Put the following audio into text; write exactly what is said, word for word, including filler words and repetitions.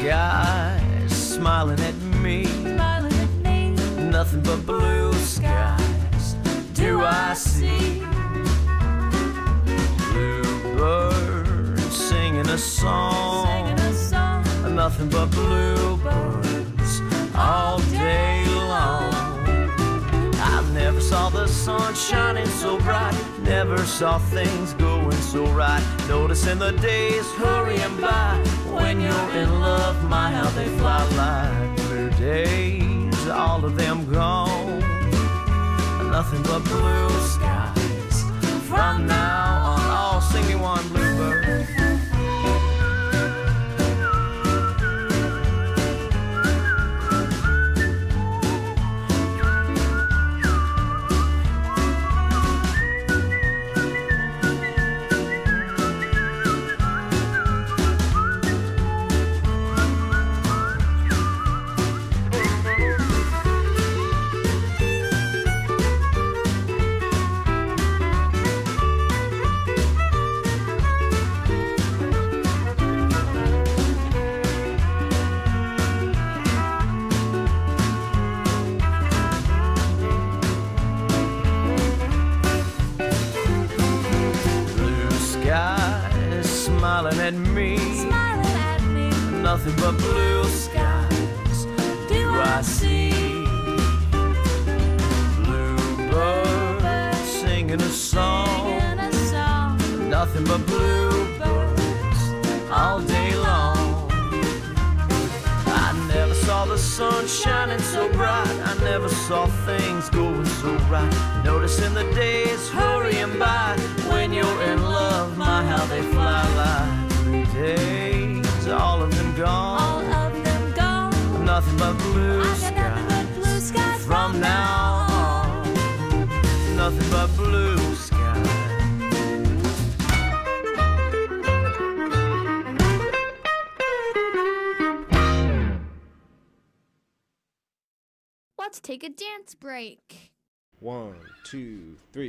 skies smiling at me, smiling at me. nothing but blue skies do I see. Bluebirds singing a song, Singing a song. nothing but bluebirds all day long. I never saw the sun shining so bright, never saw things going so right. Noticing the days hurrying by, when you're in love, my how they fly like blue days, all of them gone. Nothing but blue skies from now on. All sing me one, bluebird. Smiling at me, Smiling at me. nothing but blue skies do I see. Bluebirds singing a song, Singing a song. nothing but bluebirds all day long. I never saw the sun shining so bright, I never saw things going so right. Noticing the days hurrying by, when you're in love, my how they fly like blue days, all of them gone. All of them gone. Nothing but blue I got nothing skies but blue skies from now on. Nothing but blue skies. Let's take a dance break. One, two, three.